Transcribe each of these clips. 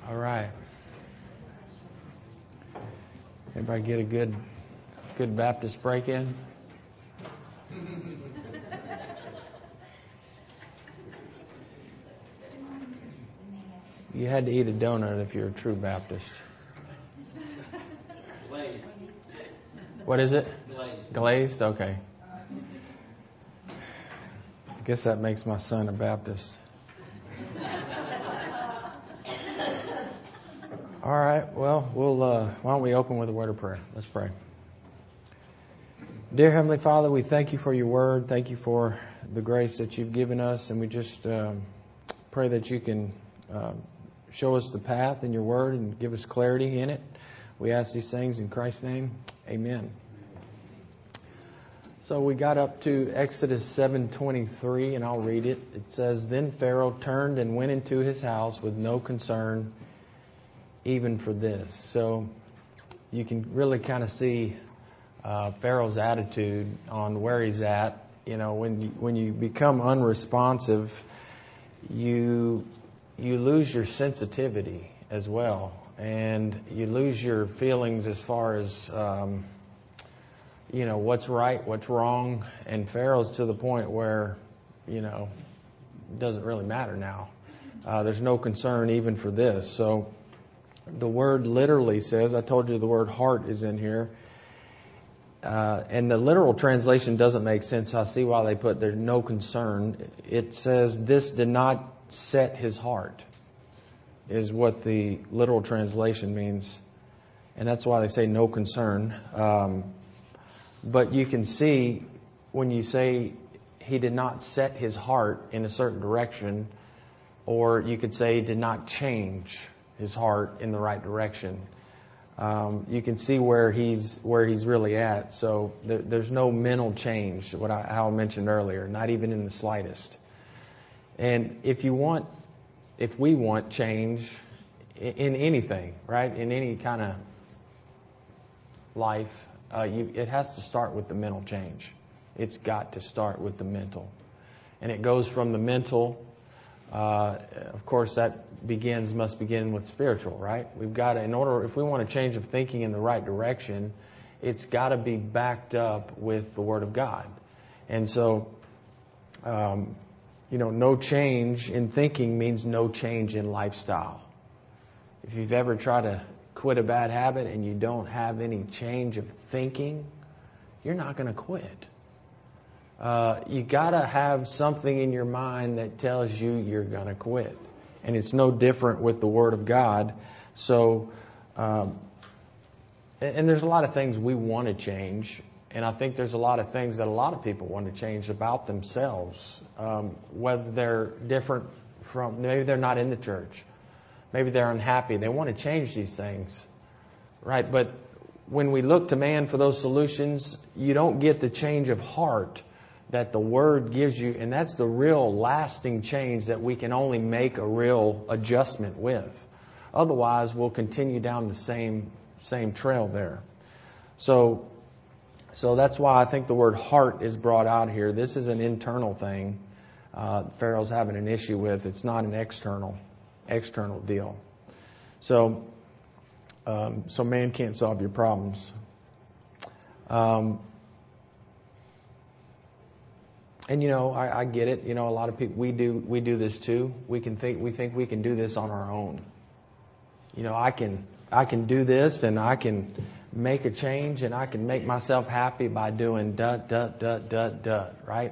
All right. Everybody get a good Baptist break in? You had to eat a donut if you're a true Baptist. Glazed. What is it? Glazed. Glazed? Okay. I guess that makes my son a Baptist. All right. Well, why don't we open with a word of prayer? Let's pray. Dear Heavenly Father, we thank you for your word. Thank you for the grace that you've given us, and we just pray that you can show us the path in your word and give us clarity in it. We ask these things in Christ's name. Amen. So we got up to Exodus 7:23, and I'll read it. It says, "Then Pharaoh turned and went into his house with no concern even for this." So you can really kind of see Pharaoh's attitude on where he's at. You know, when you become unresponsive, you lose your sensitivity as well, and you lose your feelings as far as what's right, what's wrong. And Pharaoh's to the point where it doesn't really matter now. There's no concern even for this. So the word literally says, I told you the word heart is in here. And the literal translation doesn't make sense. I see why they put there's no concern. It says this did not set his heart, is what the literal translation means. And that's why they say no concern. But you can see when you say he did not set his heart in a certain direction, or you could say he did not change his heart in the right direction. You can see where he's really at. So there's no mental change, how I mentioned earlier, not even in the slightest. And if we want change in anything, right, in any kind of life, it has to start with the mental change. It's got to start with the mental, and it goes from the mental. Of course, that must begin with spiritual, right? We've got to, if we want a change of thinking in the right direction, it's got to be backed up with the Word of God. And so, no change in thinking means no change in lifestyle. If you've ever tried to quit a bad habit and you don't have any change of thinking, you're not going to quit. You got to have something in your mind that tells you you're going to quit. And it's no different with the Word of God. So, and there's a lot of things we want to change. And I think there's a lot of things that a lot of people want to change about themselves. Whether they're different maybe they're not in the church. Maybe they're unhappy. They want to change these things. Right? But when we look to man for those solutions, you don't get the change of heart that the Word gives you, and that's the real lasting change that we can only make a real adjustment with. Otherwise, we'll continue down the same trail there. So that's why I think the word heart is brought out here. This is an internal thing Pharaoh's having an issue with. It's not an external deal. So man can't solve your problems. And I get it. A lot of people we do this too. We think we can do this on our own. I can do this, and I can make a change, and I can make myself happy by doing right?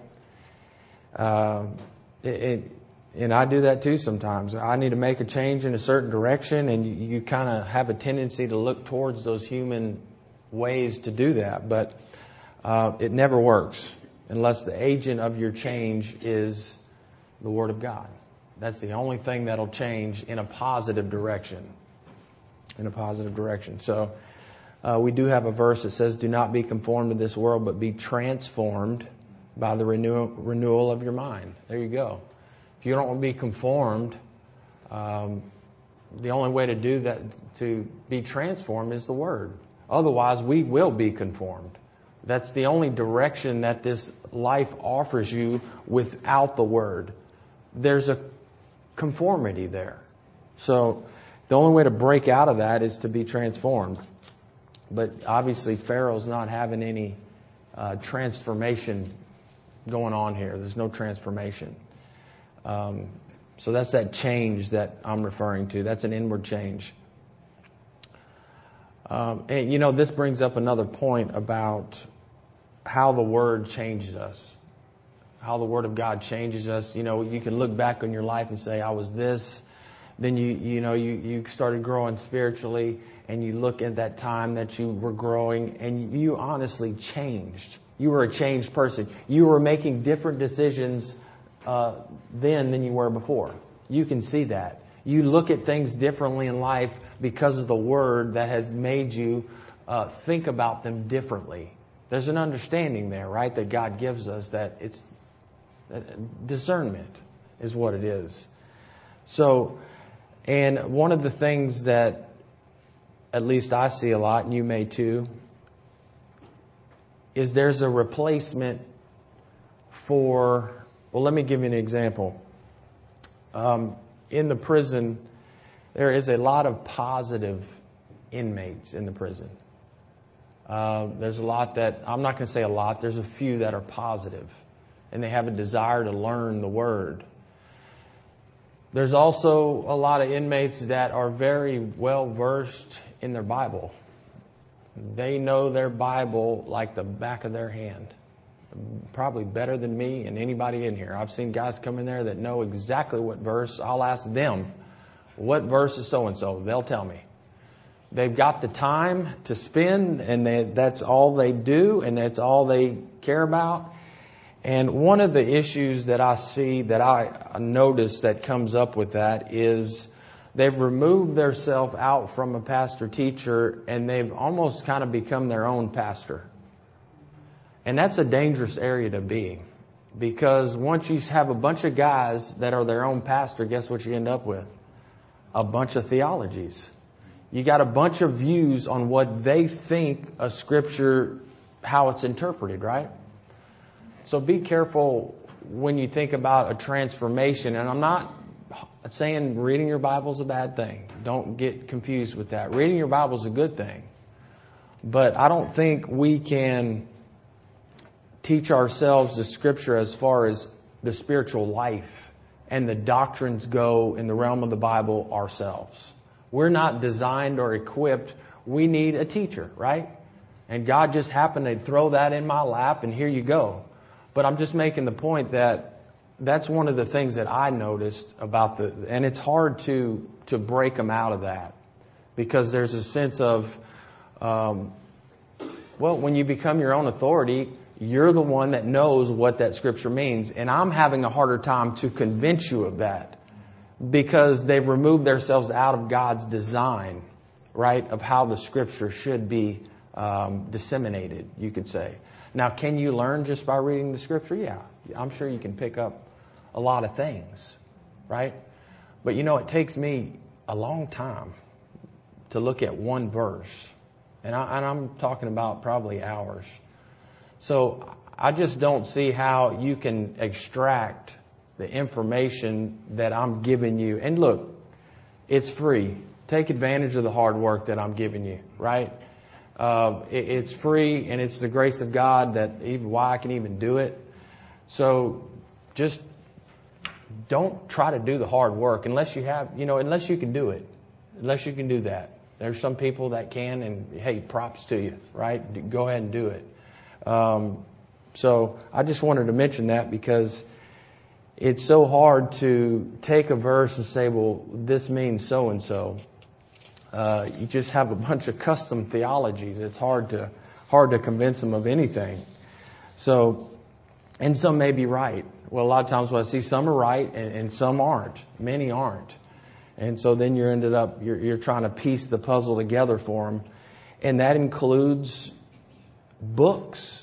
And I do that too sometimes. I need to make a change in a certain direction, and you kind of have a tendency to look towards those human ways to do that, but it never works unless the agent of your change is the Word of God. That's the only thing that'll change in a positive direction. So we do have a verse that says, "Do not be conformed to this world, but be transformed by the renewal of your mind." There you go. If you don't want to be conformed, the only way to do that, to be transformed, is the Word. Otherwise, we will be conformed. That's the only direction that this life offers you without the Word. There's a conformity there. So The only way to break out of that is to be transformed. But obviously Pharaoh's not having any transformation going on here. There's no transformation. So that's that change that I'm referring to. That's an inward change. And this brings up another point about how the Word changes us. How the Word of God changes us. You can look back on your life and say, I was this. Then you started growing spiritually, and you look at that time that you were growing, and you honestly changed. You were a changed person. You were making different decisions then than you were before. You can see that. You look at things differently in life because of the Word that has made you think about them differently. There's an understanding there, right, that God gives us, that it's discernment is what it is. So, and one of the things that at least I see a lot, and you may too, is there's a replacement for, well, let me give you an example. In the prison, there is a lot of positive inmates in the prison. There's a lot that, I'm not going to say a lot, there's a few that are positive, and they have a desire to learn the Word. There's also a lot of inmates that are very well versed in their Bible. They know their Bible like the back of their hand. Probably better than me and anybody in here. I've seen guys come in there that know exactly what verse. I'll ask them, what verse is so-and-so? They'll tell me. They've got the time to spend, and that's all they do, and that's all they care about. And one of the issues that I see, that I notice that comes up with that, is they've removed themselves out from a pastor-teacher, and they've almost kind of become their own pastor. And that's a dangerous area to be, because once you have a bunch of guys that are their own pastor, guess what you end up with? A bunch of theologies. You got a bunch of views on what they think a scripture, how it's interpreted, right? So be careful when you think about a transformation. And I'm not saying reading your Bible is a bad thing. Don't get confused with that. Reading your Bible is a good thing. But I don't think we can teach ourselves the scripture as far as the spiritual life and the doctrines go in the realm of the Bible ourselves. We're not designed or equipped. We need a teacher, right? And God just happened to throw that in my lap, and here you go. But I'm just making the point that that's one of the things that I noticed about and it's hard to break them out of that, because there's a sense of, when you become your own authority, you're the one that knows what that scripture means. And I'm having a harder time to convince you of that, because they've removed themselves out of God's design, right, of how the scripture should be disseminated, you could say. Now, can you learn just by reading the scripture? Yeah, I'm sure you can pick up a lot of things, right? But it takes me a long time to look at one verse. And I'm talking about probably hours. So I just don't see how you can extract the information that I'm giving you. And look, it's free. Take advantage of the hard work that I'm giving you, right? It's free, and it's the grace of God that even why I can even do it. So just don't try to do the hard work unless you have, unless you can do it, unless you can do that. There's some people that can, and hey, props to you, right? Go ahead and do it. So I just wanted to mention that, because it's so hard to take a verse and say, well, this means so and so. You just have a bunch of custom theologies. It's hard to convince them of anything. So, and some may be right. Well, a lot of times what I see, some are right and some aren't. Many aren't. And so then you're trying to piece the puzzle together for them. And that includes books.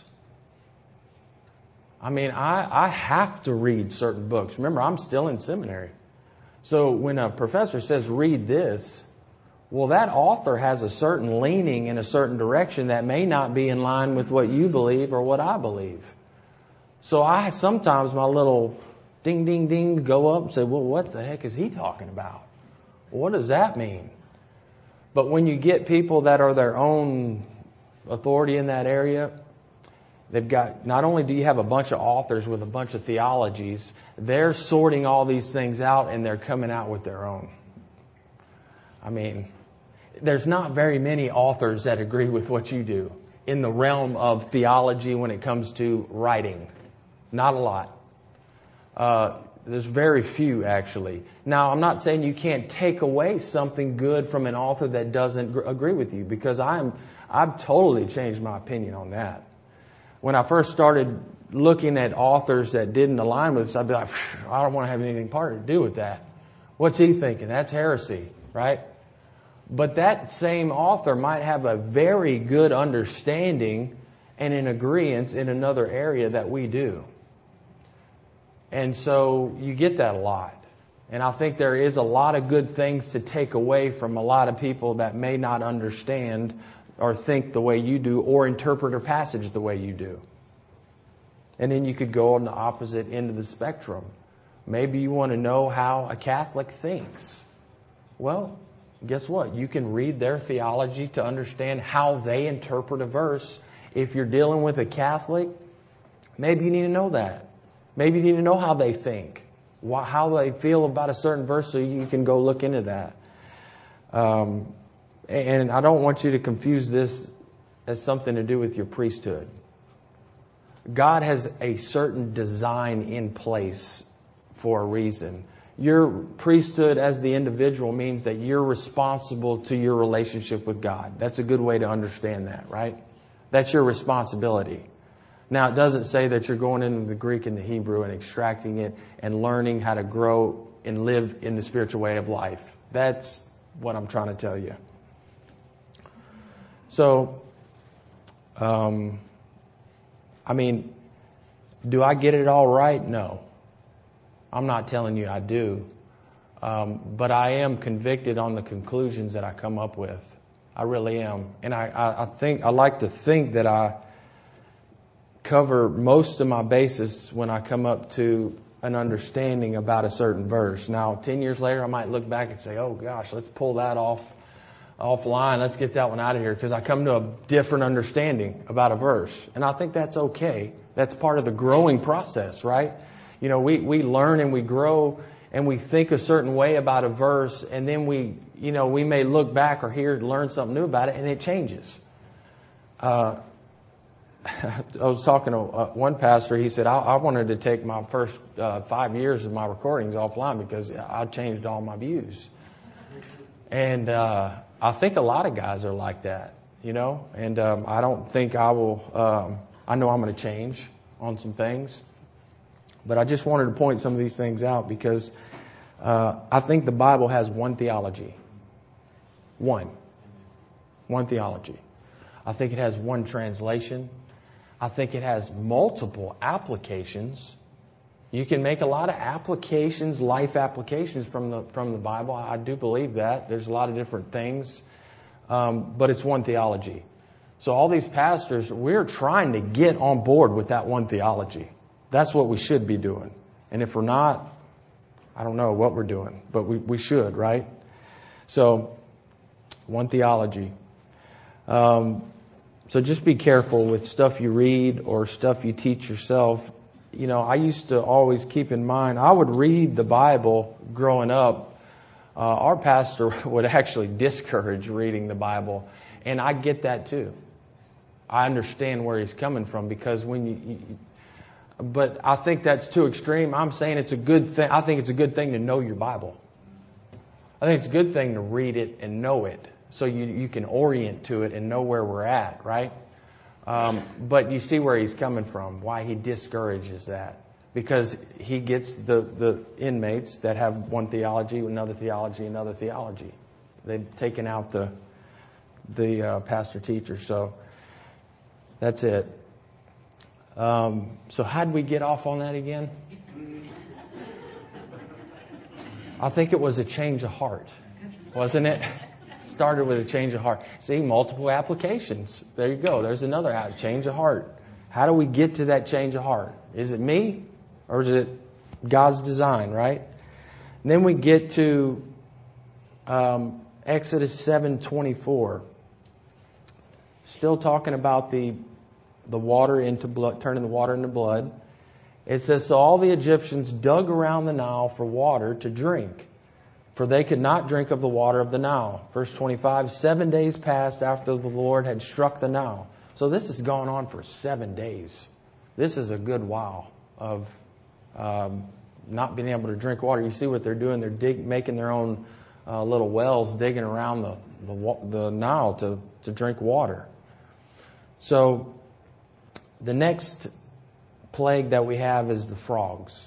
I mean, I have to read certain books. Remember, I'm still in seminary. So when a professor says, read this, well, that author has a certain leaning in a certain direction that may not be in line with what you believe or what I believe. So sometimes my little ding, ding, ding go up and say, well, what the heck is he talking about? What does that mean? But when you get people that are their own authority in that area, they've got, not only do you have a bunch of authors with a bunch of theologies, they're sorting all these things out and they're coming out with their own. I mean, there's not very many authors that agree with what you do in the realm of theology when it comes to writing. Not a lot. There's very few, actually. Now, I'm not saying you can't take away something good from an author that doesn't agree with you, because I've totally changed my opinion on that. When I first started looking at authors that didn't align with us, I'd be like, I don't want to have anything part to do with that. What's he thinking? That's heresy, right? But that same author might have a very good understanding and an agreement in another area that we do. And so you get that a lot. And I think there is a lot of good things to take away from a lot of people that may not understand or think the way you do or interpret a passage the way you do. And then you could go on the opposite end of the spectrum. Maybe you want to know how a Catholic thinks. Well, guess what? You can read their theology to understand how they interpret a verse. If you're dealing with a Catholic, maybe you need to know that. Maybe you need to know how they think, how they feel about a certain verse, so you can go look into that. And I don't want you to confuse this as something to do with your priesthood. God has a certain design in place for a reason. Your priesthood as the individual means that you're responsible to your relationship with God. That's a good way to understand that, right? That's your responsibility. Now, it doesn't say that you're going into the Greek and the Hebrew and extracting it and learning how to grow and live in the spiritual way of life. That's what I'm trying to tell you. So, I mean, do I get it all right? No. I'm not telling you I do. But I am convicted on the conclusions that I come up with. I really am. And I like to think that I cover most of my bases when I come up to an understanding about a certain verse. Now, 10 years later, I might look back and say, oh gosh, let's pull that offline. Let's get that one out of here, because I come to a different understanding about a verse. And I think that's okay. That's part of the growing process, right? You know, we learn and we grow and we think a certain way about a verse, and then we may look back or learn something new about it, and it changes. I was talking to one pastor. He said, I wanted to take my first 5 years of my recordings offline because I changed all my views. And I think a lot of guys are like that, you know. And I don't think I will. I know I'm going to change on some things. But I just wanted to point some of these things out because I think the Bible has one theology. One theology. I think it has one translation. I think it has multiple applications. You can make a lot of applications, life applications from the Bible. I do believe that. There's a lot of different things. But it's one theology. So all these pastors, we're trying to get on board with that one theology. That's what we should be doing. And if we're not, I don't know what we're doing. But we should, right? So, one theology. So just be careful with stuff you read or stuff you teach yourself. You know, I used to always keep in mind, I would read the Bible growing up. Our pastor would actually discourage reading the Bible. And I get that too. I understand where he's coming from, because but I think that's too extreme. I'm saying it's a good thing. I think it's a good thing to know your Bible. I think it's a good thing to read it and know it, so you can orient to it and know where we're at, right? But you see where he's coming from, why he discourages that. Because he gets the inmates that have one theology, another theology, another theology. They've taken out the pastor-teacher. So that's it. So how did we get off on that again? I think it was a change of heart, wasn't it? Started with a change of heart. See, multiple applications. There you go. There's another change of heart. How do we get to that change of heart? Is it me or is it God's design, right? And then we get to Exodus 7:24. Still talking about the water into blood, turning the water into blood. It says, so all the Egyptians dug around the Nile for water to drink, for they could not drink of the water of the Nile. Verse 25, 7 days passed after the Lord had struck the Nile. So this has gone on for 7 days. This is a good while of not being able to drink water. You see what they're doing? They're making their own little wells, digging around the Nile to drink water. So the next plague that we have is the frogs.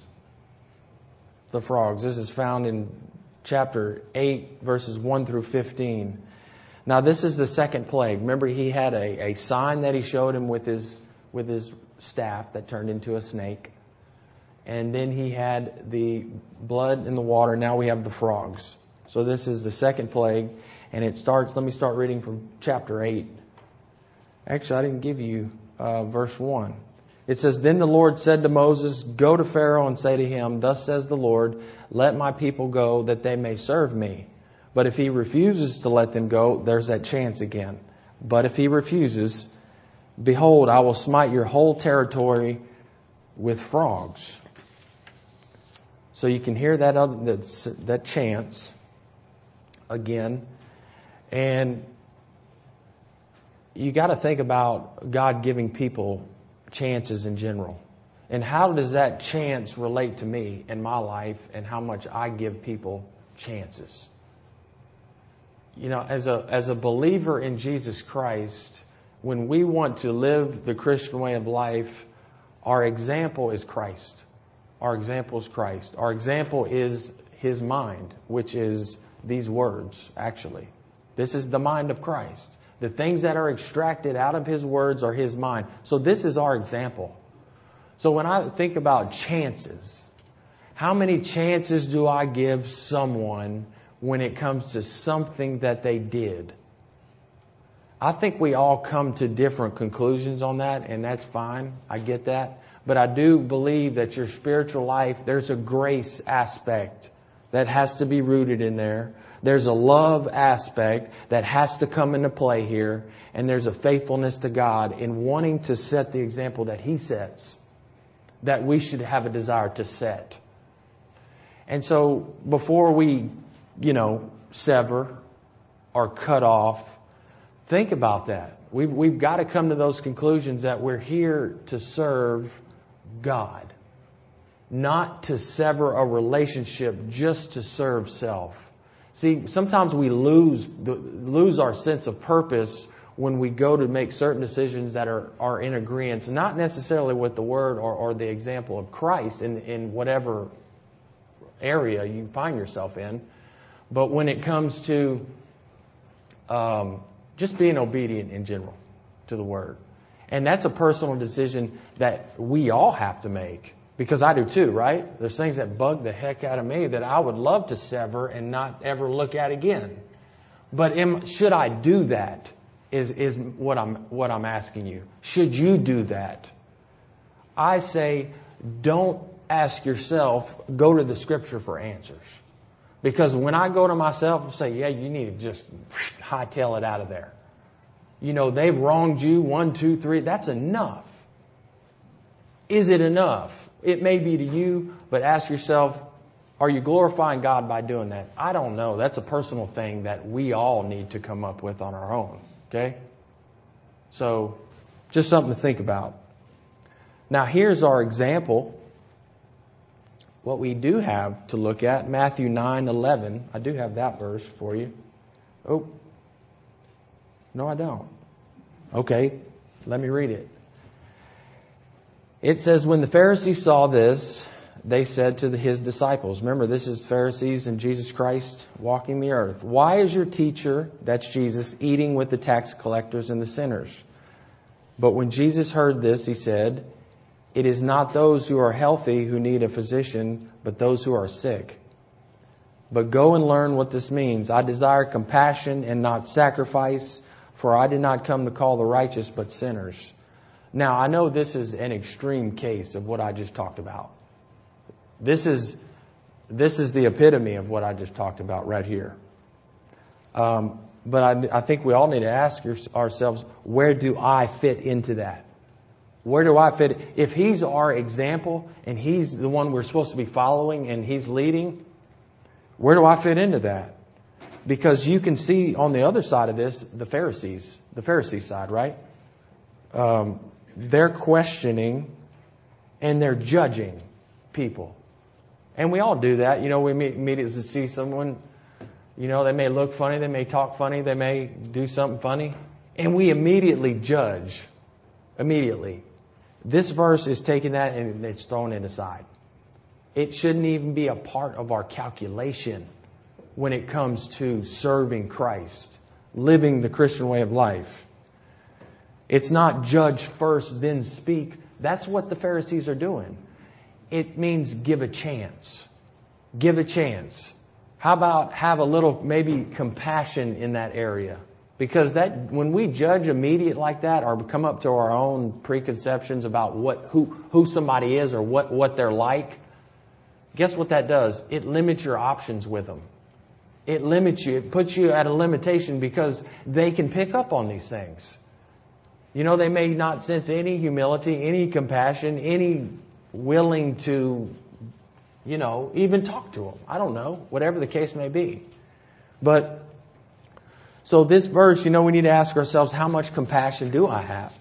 The frogs. This is found in chapter 8, verses 1 through 15. Now this is the second plague. Remember, he had a sign that he showed him with his staff that turned into a snake. And then he had the blood in the water. Now we have the frogs. So this is the second plague. And it starts, let me start reading from chapter 8. Actually, I didn't give you verse 1. It says, then the Lord said to Moses, go to Pharaoh and say to him, thus says the Lord, let my people go that they may serve me. But if he refuses to let them go, there's that chance again. But if he refuses, behold, I will smite your whole territory with frogs. So you can hear that chance again. And you got to think about God giving people chances in general. And how does that chance relate to me in my life and how much I give people chances? You know, as a believer in Jesus Christ, when we want to live the Christian way of life, our example is Christ. Our example is Christ. Our example is His mind, which is these words, actually. This is the mind of Christ. The things that are extracted out of His words are His mind. So this is our example. So when I think about chances, how many chances do I give someone when it comes to something that they did? I think we all come to different conclusions on that, and that's fine. I get that. But I do believe that your spiritual life, there's a grace aspect that has to be rooted in there. There's a love aspect that has to come into play here. And there's a faithfulness to God in wanting to set the example that He sets, that we should have a desire to set. And so before we, sever or cut off, think about that. We've got to come to those conclusions that we're here to serve God, not to sever a relationship just to serve self. See, sometimes we lose our sense of purpose when we go to make certain decisions that are in agreement, not necessarily with the word or the example of Christ in whatever area you find yourself in, but when it comes to just being obedient in general to the word. And that's a personal decision that we all have to make. Because I do too, right? There's things that bug the heck out of me that I would love to sever and not ever look at again. But should I do that? Is what I'm asking you. Should you do that? I say, don't ask yourself. Go to the Scripture for answers. Because when I go to myself and say, yeah, you need to just hightail it out of there. They've wronged you 1, 2, 3. That's enough. Is it enough? It may be to you, but ask yourself, are you glorifying God by doing that? I don't know. That's a personal thing that we all need to come up with on our own. Okay? So, just something to think about. Now, here's our example. What we do have to look at, Matthew 9:11. I do have that verse for you. Oh, no, I don't. Okay, let me read it. It says, when the Pharisees saw this, they said to His disciples, remember, this is Pharisees and Jesus Christ walking the earth. Why is your teacher, that's Jesus, eating with the tax collectors and the sinners? But when Jesus heard this, He said, it is not those who are healthy who need a physician, but those who are sick. But go and learn what this means. I desire compassion and not sacrifice, for I did not come to call the righteous, but sinners. Now, I know this is an extreme case of what I just talked about. This is the epitome of what I just talked about right here. But I think we all need to ask ourselves, where do I fit into that? Where do I fit? If He's our example and He's the one we're supposed to be following and He's leading, where do I fit into that? Because you can see on the other side of this, the Pharisee side, right? They're questioning and they're judging people. And we all do that. We immediately see someone, they may look funny, they may talk funny, they may do something funny. And we immediately judge. Immediately. This verse is taking that and it's throwing it aside. It shouldn't even be a part of our calculation when it comes to serving Christ, living the Christian way of life. It's not judge first, then speak. That's what the Pharisees are doing. It means give a chance. Give a chance. How about have a little, maybe compassion in that area? Because when we judge immediate like that or come up to our own preconceptions about who somebody is or what they're like, guess what that does? It limits your options with them. It limits you. It puts you at a limitation because they can pick up on these things. They may not sense any humility, any compassion, any willing to, even talk to them. I don't know, whatever the case may be. But, so this verse, we need to ask ourselves, how much compassion do I have?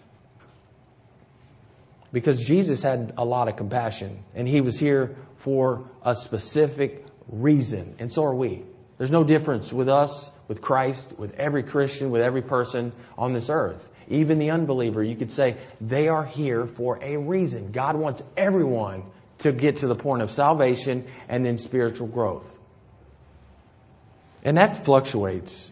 Because Jesus had a lot of compassion, and He was here for a specific reason, and so are we. There's no difference with us, with Christ, with every Christian, with every person on this earth. Even the unbeliever, you could say, they are here for a reason. God wants everyone to get to the point of salvation and then spiritual growth. And that fluctuates.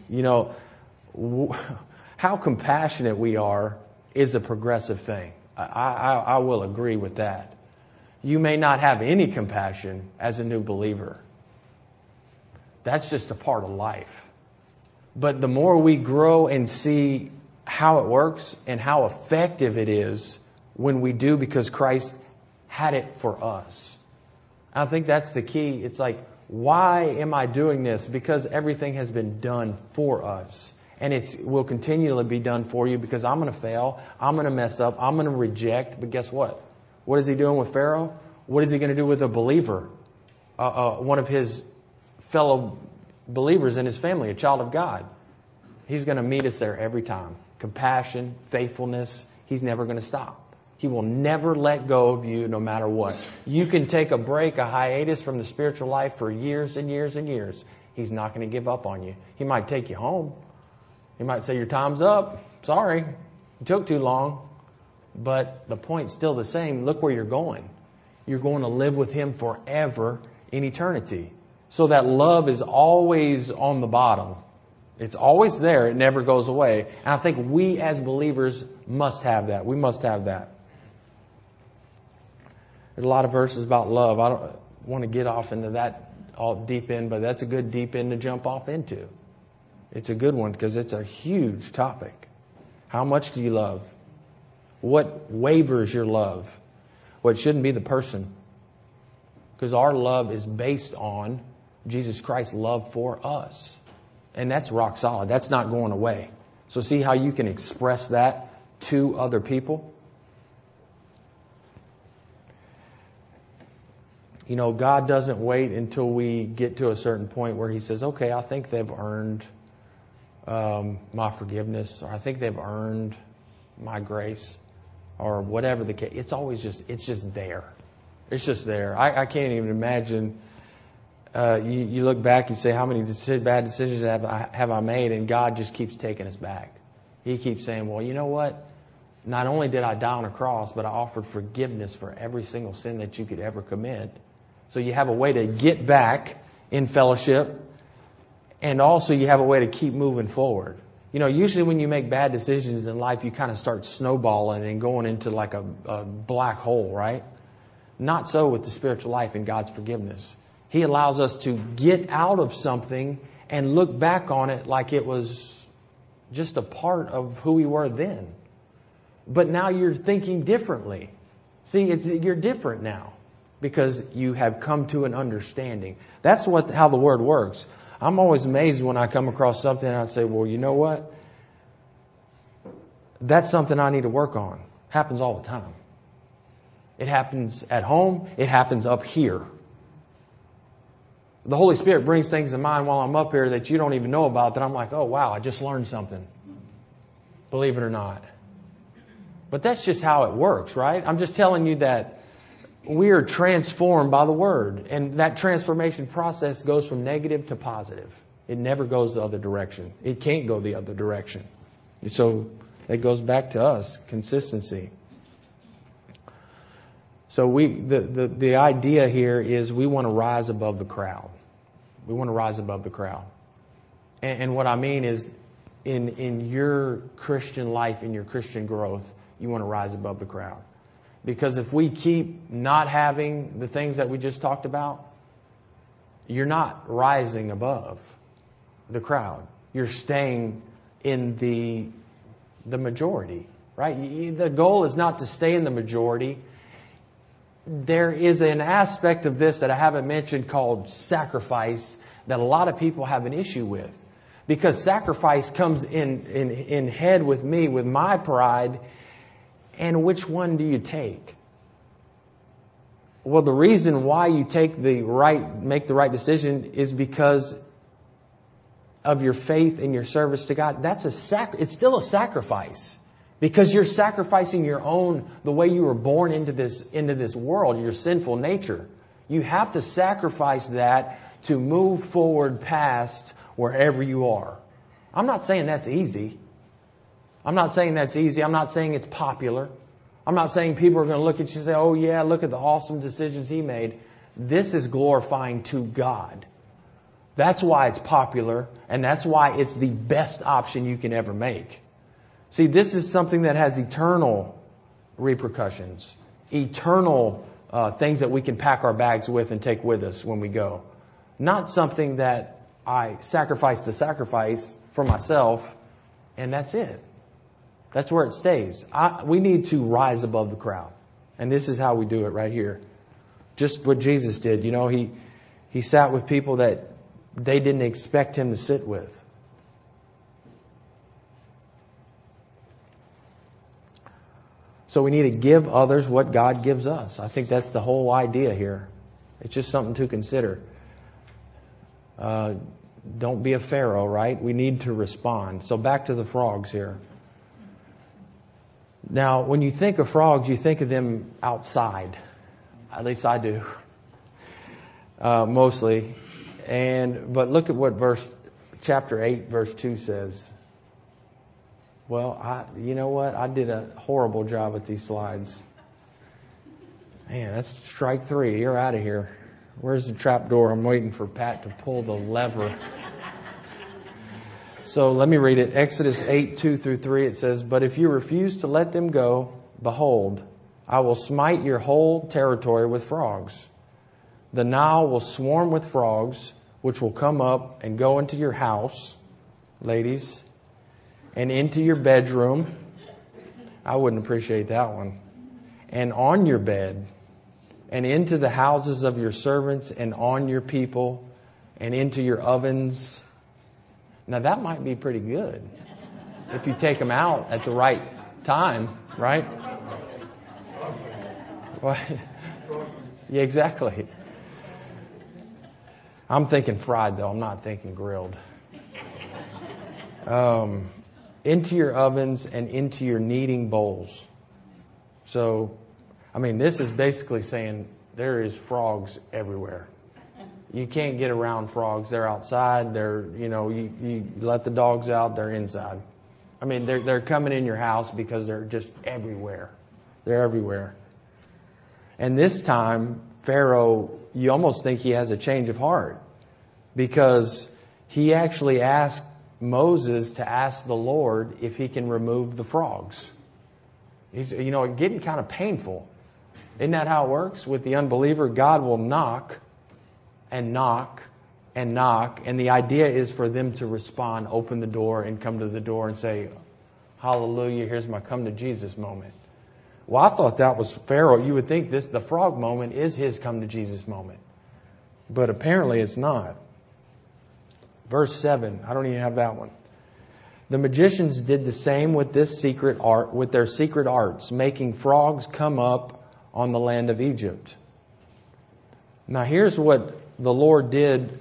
How compassionate we are is a progressive thing. I will agree with that. You may not have any compassion as a new believer. That's just a part of life. But the more we grow and see how it works and how effective it is when we do, because Christ had it for us. I think that's the key. It's like, why am I doing this? Because everything has been done for us. And it will continually be done for you, because I'm going to fail. I'm going to mess up. I'm going to reject. But guess what? What is He doing with Pharaoh? What is He going to do with a believer? One of His fellow believers in His family, a child of God. He's going to meet us there every time. Compassion, faithfulness. He's never going to stop. He will never let go of you no matter what. You can take a break, a hiatus from the spiritual life for years and years and years. He's not going to give up on you. He might take you home. He might say, your time's up. Sorry, it took too long. But the point's still the same. Look where you're going. You're going to live with Him forever in eternity. So that love is always on the bottom. It's always there. It never goes away. And I think we as believers must have that. We must have that. There's a lot of verses about love. I don't want to get off into that all deep end, but that's a good deep end to jump off into. It's a good one because it's a huge topic. How much do you love? What wavers your love? Well, it shouldn't be the person, because our love is based on Jesus Christ's love for us. And that's rock solid. That's not going away. So see how you can express that to other people? God doesn't wait until we get to a certain point where He says, okay, I think they've earned my forgiveness, or I think they've earned my grace, or whatever the case. It's always it's just there. It's just there. I can't even imagine. You look back and say, how many bad decisions have I made? And God just keeps taking us back. He keeps saying, well, you know what? Not only did I die on a cross, but I offered forgiveness for every single sin that you could ever commit. So you have a way to get back in fellowship, and also you have a way to keep moving forward. Usually when you make bad decisions in life, you kind of start snowballing and going into like a black hole, right? Not so with the spiritual life and God's forgiveness. He allows us to get out of something and look back on it like it was just a part of who we were then. But now you're thinking differently. See, you're different now because you have come to an understanding. That's how the Word works. I'm always amazed when I come across something and I say, well, you know what? That's something I need to work on. Happens all the time. It happens at home. It happens up here. The Holy Spirit brings things to mind while I'm up here that you don't even know about, that I'm like, oh, wow, I just learned something. Believe it or not. But that's just how it works, right? I'm just telling you that we are transformed by the Word. And that transformation process goes from negative to positive. It never goes the other direction. It can't go the other direction. So it goes back to us, consistency. So the idea here is we want to rise above the crowd. We want to rise above the crowd. And what I mean is in your Christian life, in your Christian growth, you want to rise above the crowd. Because if we keep not having the things that we just talked about, you're not rising above the crowd. You're staying in the majority, right? The goal is not to stay in the majority. There is an aspect of this that I haven't mentioned called sacrifice that a lot of people have an issue with. Because sacrifice comes in head with me, with my pride. And which one do you take? Well, the reason why you make the right decision is because of your faith and your service to God. It's still a sacrifice. Because you're sacrificing the way you were born into this world, your sinful nature. You have to sacrifice that to move forward past wherever you are. I'm not saying that's easy. I'm not saying it's popular. I'm not saying people are going to look at you and say, oh yeah, look at the awesome decisions he made. This is glorifying to God. That's why it's popular, and that's why it's the best option you can ever make. See, this is something that has eternal repercussions, eternal things that we can pack our bags with and take with us when we go. Not something that I sacrifice for myself, and that's it. That's where it stays. We need to rise above the crowd. And this is how we do it right here. Just what Jesus did. You know, he sat with people that they didn't expect him to sit with. So we need to give others what God gives us. I think that's the whole idea here. It's just something to consider. Don't be a Pharaoh, right? We need to respond. So back to the frogs here. Now, when you think of frogs, you think of them outside. At least I do. Mostly. But look at what chapter 8, verse 2 says. Well, you know what? I did a horrible job with these slides. Man, that's strike 3. You're out of here. Where's the trap door? I'm waiting for Pat to pull the lever. So let me read it. Exodus 8, 2 through 3, it says, but if you refuse to let them go, behold, I will smite your whole territory with frogs. The Nile will swarm with frogs, which will come up and go into your house, ladies, and into your bedroom. I wouldn't appreciate that one. And on your bed, and into the houses of your servants, and on your people, and into your ovens. Now that might be pretty good if you take them out at the right time, right? What? Yeah, exactly. I'm thinking fried though. I'm not thinking grilled. Into your ovens and into your kneading bowls. So, I mean, this is basically saying there is frogs everywhere. You can't get around frogs. They're outside. You let the dogs out, they're inside. I mean, they're coming in your house because they're just everywhere. They're everywhere. And this time, Pharaoh, you almost think he has a change of heart because he actually asked Moses to ask the Lord if he can remove the frogs. He's, getting kind of painful. Isn't that how it works with the unbeliever? God will knock and knock and knock. And the idea is for them to respond, open the door and come to the door and say, hallelujah, here's my come to Jesus moment. Well, I thought that was Pharaoh. You would think the frog moment is his come to Jesus moment. But apparently it's not. Verse 7. I don't even have that one. The magicians did the same with this secret art, with their secret arts, making frogs come up on the land of Egypt. Now here's what the Lord did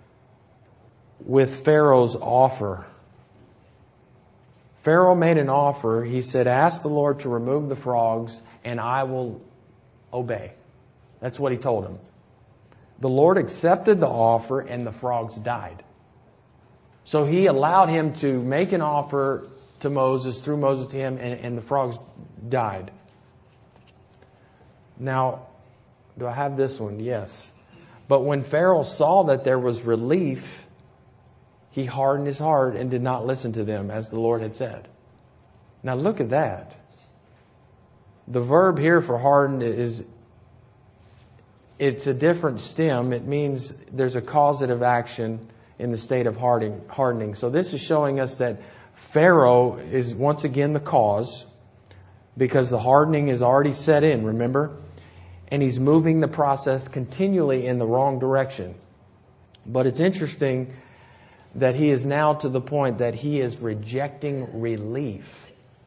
with Pharaoh's offer. Pharaoh made an offer. He said, ask the Lord to remove the frogs and I will obey. That's what he told him. The Lord accepted the offer and the frogs died. So he allowed him to make an offer to Moses, through Moses to him, and the frogs died. Now, do I have this one? Yes. But when Pharaoh saw that there was relief, he hardened his heart and did not listen to them, as the Lord had said. Now look at that. The verb here for hardened it's a different stem. It means there's a causative action in the state of hardening. So this is showing us that Pharaoh is once again the cause, because the hardening is already set in, remember? And he's moving the process continually in the wrong direction. But it's interesting that he is now to the point that he is rejecting relief.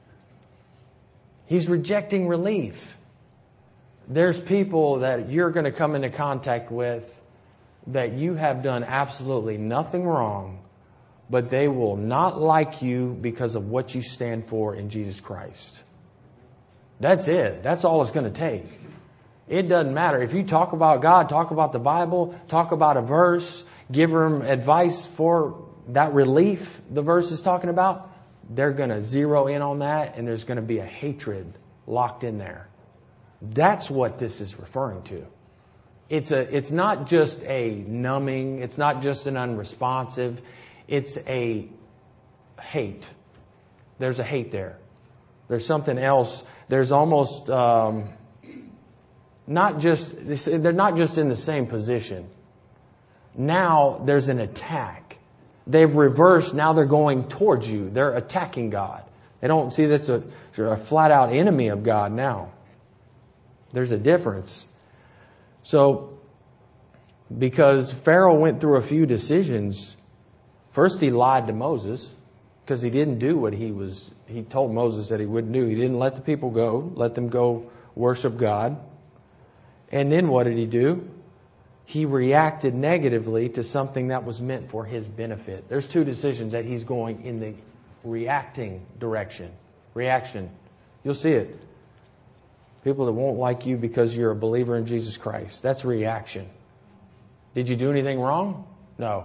He's rejecting relief. There's people that you're going to come into contact with that you have done absolutely nothing wrong, but they will not like you because of what you stand for in Jesus Christ. That's it. That's all it's going to take. It doesn't matter. If you talk about God, talk about the Bible, talk about a verse, give them advice for that relief the verse is talking about, they're going to zero in on that, and there's going to be a hatred locked in there. That's what this is referring to. It's not just a numbing. It's not just an unresponsive. It's a hate. There's a hate there. There's something else. There's almost they're not just in the same position. Now there's an attack. They've reversed. Now they're going towards you. They're attacking God. They don't see that's a flat out enemy of God now. There's a difference. So, because Pharaoh went through a few decisions, first he lied to Moses because he didn't do what he told Moses that he wouldn't do. He didn't let the people go, let them go worship God. And then what did he do? He reacted negatively to something that was meant for his benefit. There's two decisions that he's going in the reacting direction. Reaction. You'll see it. People that won't like you because you're a believer in Jesus Christ. That's reaction. Did you do anything wrong? No.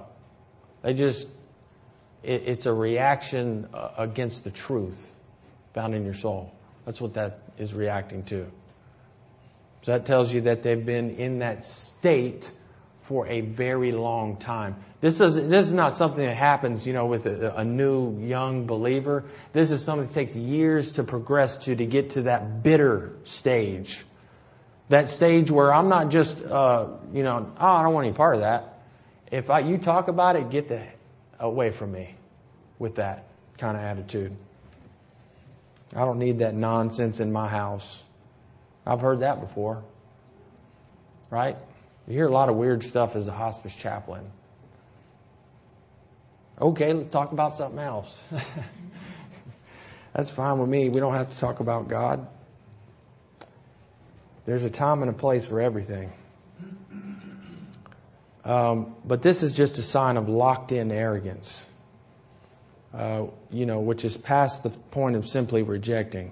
It's a reaction against the truth found in your soul. That's what that is reacting to. So that tells you that they've been in that state for a very long time. This is not something that happens, with a new young believer. This is something that takes years to progress to get to that bitter stage. That stage where I'm not just, I don't want any part of that. If you talk about it, get away from me with that kind of attitude. I don't need that nonsense in my house. I've heard that before. Right? You hear a lot of weird stuff as a hospice chaplain. Okay, let's talk about something else. That's fine with me. We don't have to talk about God. There's a time and a place for everything. But this is just a sign of locked-in arrogance, which is past the point of simply rejecting.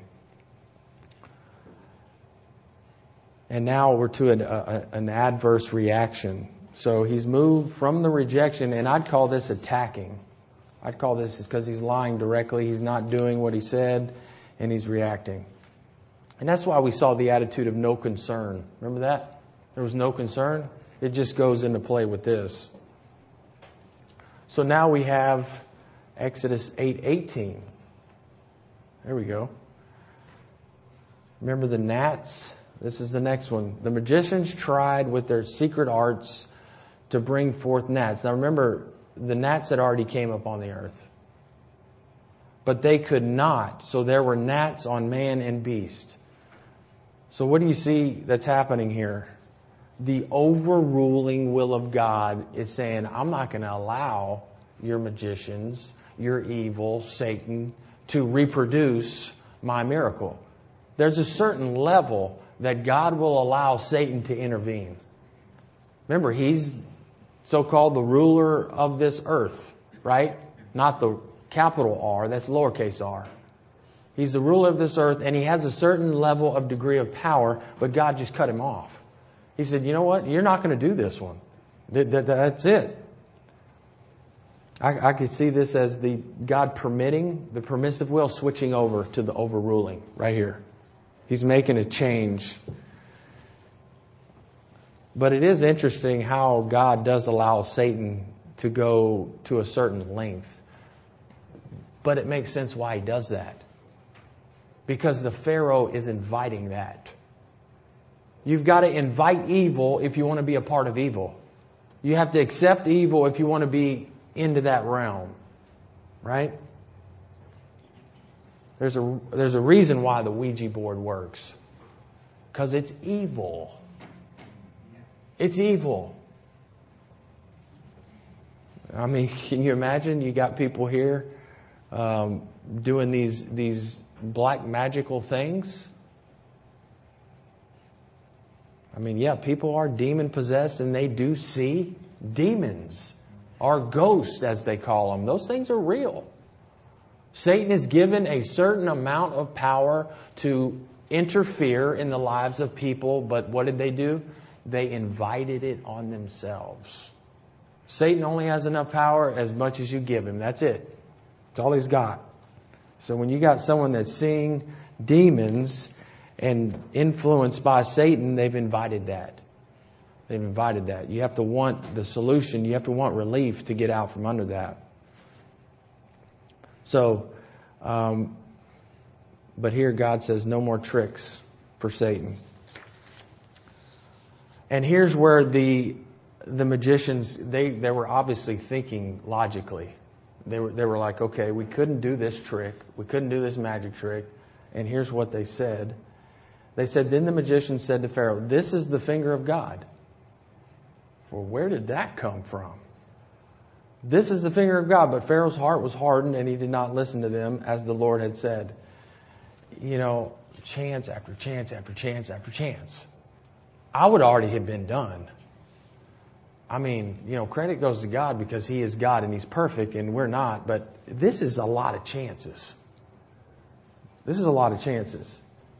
And now we're to an adverse reaction. So he's moved from the rejection, and I'd call this attacking. I'd call this because he's lying directly. He's not doing what he said, and he's reacting. And that's why we saw the attitude of no concern. Remember that? There was no concern. It just goes into play with this. So now we have Exodus 8:18. There we go. Remember the gnats? This is the next one. The magicians tried with their secret arts to bring forth gnats. Now remember, the gnats had already came upon the earth. But they could not. So there were gnats on man and beast. So what do you see that's happening here? The overruling will of God is saying, I'm not going to allow your magicians, your evil, Satan, to reproduce my miracle. There's a certain level that God will allow Satan to intervene. Remember, he's so-called the ruler of this earth, right? Not the capital R, that's lowercase r. He's the ruler of this earth, and he has a certain level of degree of power, but God just cut him off. He said, you know what? You're not going to do this one. That's it. I could see this as the God permitting, the permissive will switching over to the overruling right here. He's making a change. But it is interesting how God does allow Satan to go to a certain length. But it makes sense why he does that. Because the Pharaoh is inviting that. You've got to invite evil if you want to be a part of evil. You have to accept evil if you want to be into that realm. Right? There's a reason why the Ouija board works. Because it's evil. It's evil. I mean, can you imagine? You got people here doing these black magical things. I mean, yeah, people are demon possessed and they do see demons or ghosts, as they call them. Those things are real. Satan is given a certain amount of power to interfere in the lives of people, but what did they do? They invited it on themselves. Satan only has enough power as much as you give him. That's it. That's all he's got. So when you got someone that's seeing demons and influenced by Satan, they've invited that. They've invited that. You have to want the solution. You have to want relief to get out from under that. So, but here God says no more tricks for Satan. And here's where the magicians, they were obviously thinking logically. They were like, okay, we couldn't do this trick. We couldn't do this magic trick. And here's what they said. They said, then the magician said to Pharaoh, this is the finger of God. Well, where did that come from? This is the finger of God. But Pharaoh's heart was hardened and he did not listen to them as the Lord had said. You know, chance after chance after chance after chance. I would already have been done. I mean, you know, credit goes to God because He is God and He's perfect and we're not. But this is a lot of chances. This is a lot of chances.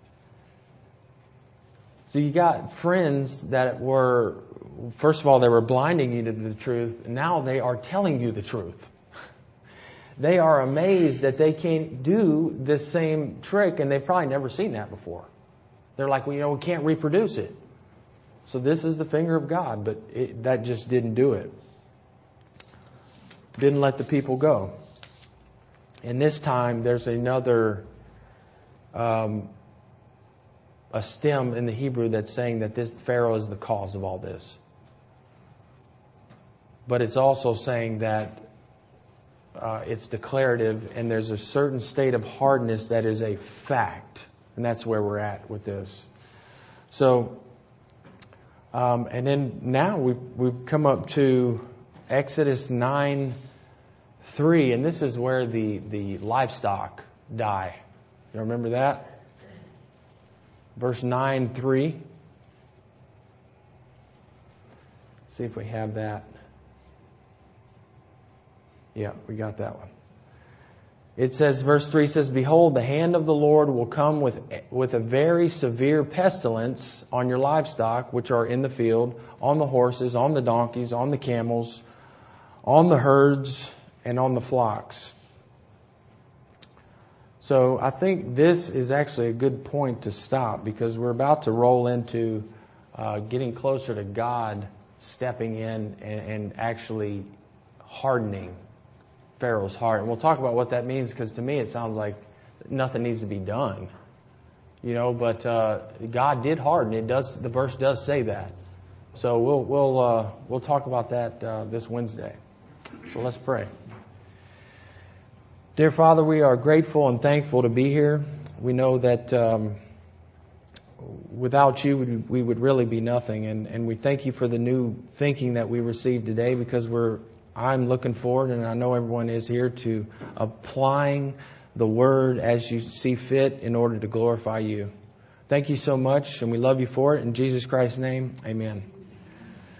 So you got friends that were, first of all, they were blinding you to the truth. Now they are telling you the truth. They are amazed that they can't do the same trick and they've probably never seen that before. They're like, well, you know, we can't reproduce it. So this is the finger of God, but that just didn't do it. Didn't let the people go. And this time there's another, a stem in the Hebrew that's saying that this Pharaoh is the cause of all this. But it's also saying that it's declarative and there's a certain state of hardness that is a fact. And that's where we're at with this. So, and then now we've come up to Exodus 9:3, and this is where the livestock die. You remember that? Verse 9:3. See if we have that. Yeah, we got that one. It says, verse 3 says, behold, the hand of the Lord will come with a very severe pestilence on your livestock, which are in the field, on the horses, on the donkeys, on the camels, on the herds, and on the flocks. So I think this is actually a good point to stop because we're about to roll into getting closer to God stepping in and actually hardening Pharaoh's heart. And we'll talk about what that means because to me it sounds like nothing needs to be done. You know, but God did harden. It does. The verse does say that. So we'll talk about that this Wednesday. So let's pray. Dear Father, we are grateful and thankful to be here. We know that without you, we would really be nothing. And we thank you for the new thinking that we received today because we're I'm looking forward, and I know everyone is here, to applying the Word as you see fit in order to glorify you. Thank you so much, and we love you for it. In Jesus Christ's name, amen.